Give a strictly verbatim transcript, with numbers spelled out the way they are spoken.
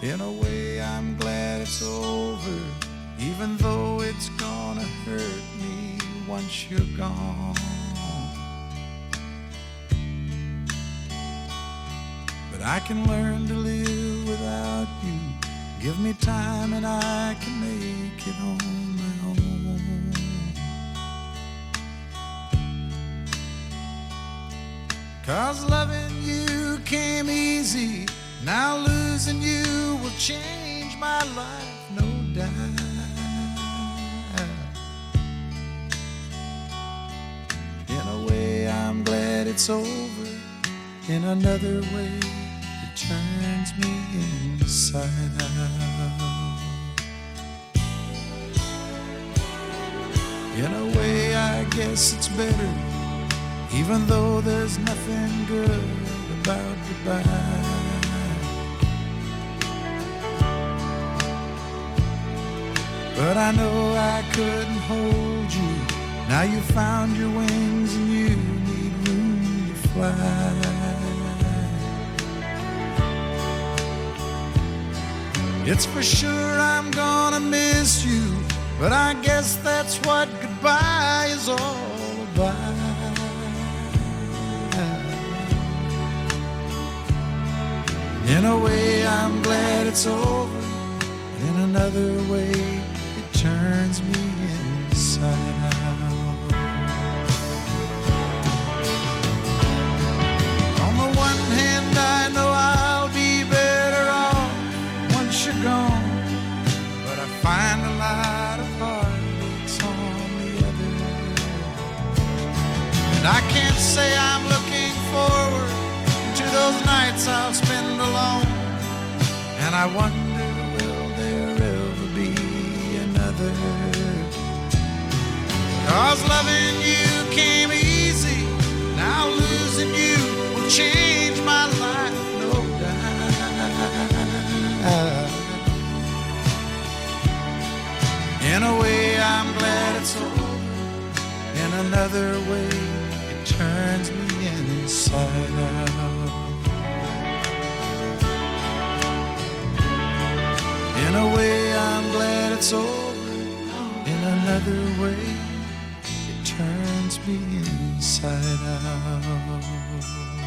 In a way, I'm glad it's over, even though it's gonna hurt me once you're gone. But I can learn to live without you. Give me time and I can make it on my own. 'Cause loving you came easy, now losing you will change my life, no doubt. In a way, I'm glad it's over. In another way, it turns me inside out. In a way, I guess it's better, even though there's nothing good about goodbye. But I know I couldn't hold you. Now you found your wings and you need room to fly. It's for sure I'm gonna miss you, but I guess that's what goodbye is all about. In a way, I'm glad it's over. In another way, it turns me inside out. On the one hand, I know I'll be better off once you're gone, but I find a lot of heartaches on the other. And I can't say I'm looking forward to those nights I'll spend alone. And I wonder, will there ever be another? 'Cause loving you came easy, now losing you will change my life, no doubt. In a way, I'm glad it's over. In another way, it turns me inside out. In a way, I'm glad it's over. In another way, it turns me inside out.